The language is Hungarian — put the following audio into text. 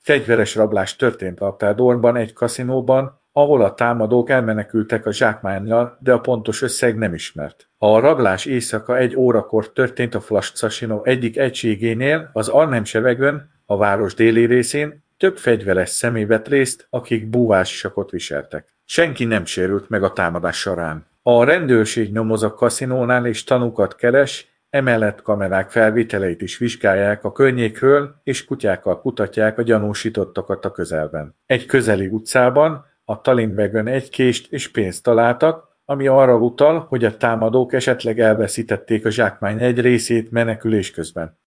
Fegyveres rablás történt Apeldoornban egy kaszinóban, ahol a támadók elmenekültek a zsákmánnyal, de a pontos összeg nem ismert. A rablás éjszaka 1 órakor történt a Flash Casino egyik egységénél, az Arnhem Sevegön, a város déli részén. Több fegyveres személy vett részt, akik búvássisakot viseltek. Senki nem sérült meg a támadás során. A rendőrség nyomoz a kaszinónál és tanúkat keres, emellett kamerák felvételeit is vizsgálják a környékről, és kutyákkal kutatják a gyanúsítottakat a közelben. Egy közeli utcában, a Tallinn-Wagon egy kést és pénzt találtak, ami arra utal, hogy a támadók esetleg elveszítették a zsákmány egy részét menekülés közben.